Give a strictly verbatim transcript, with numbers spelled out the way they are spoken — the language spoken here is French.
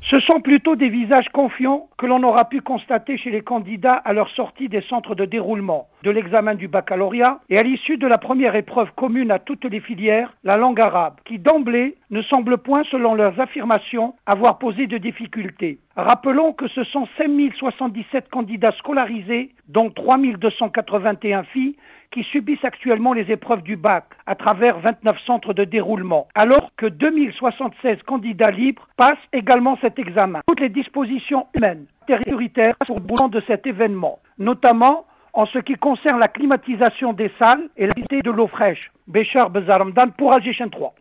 Ce sont plutôt des visages confiants que l'on aura pu constater chez les candidats à leur sortie des centres de déroulement de l'examen du baccalauréat et à l'issue de la première épreuve commune à toutes les filières, la langue arabe, qui d'emblée ne semble point, selon leurs affirmations, avoir posé de difficultés. Rappelons que ce sont cinq mille soixante-dix-sept candidats scolarisés, dont trois mille deux cent quatre-vingt-un filles, qui subissent actuellement les épreuves du bac à travers vingt-neuf centres de déroulement, alors que deux mille soixante-seize candidats libres passent également cet examen. Toutes les dispositions humaines sécuritaires sont au bout de cet événement, notamment en ce qui concerne la climatisation des salles et la qualité de l'eau fraîche. Béchar Bezaramdan pour Alger trois.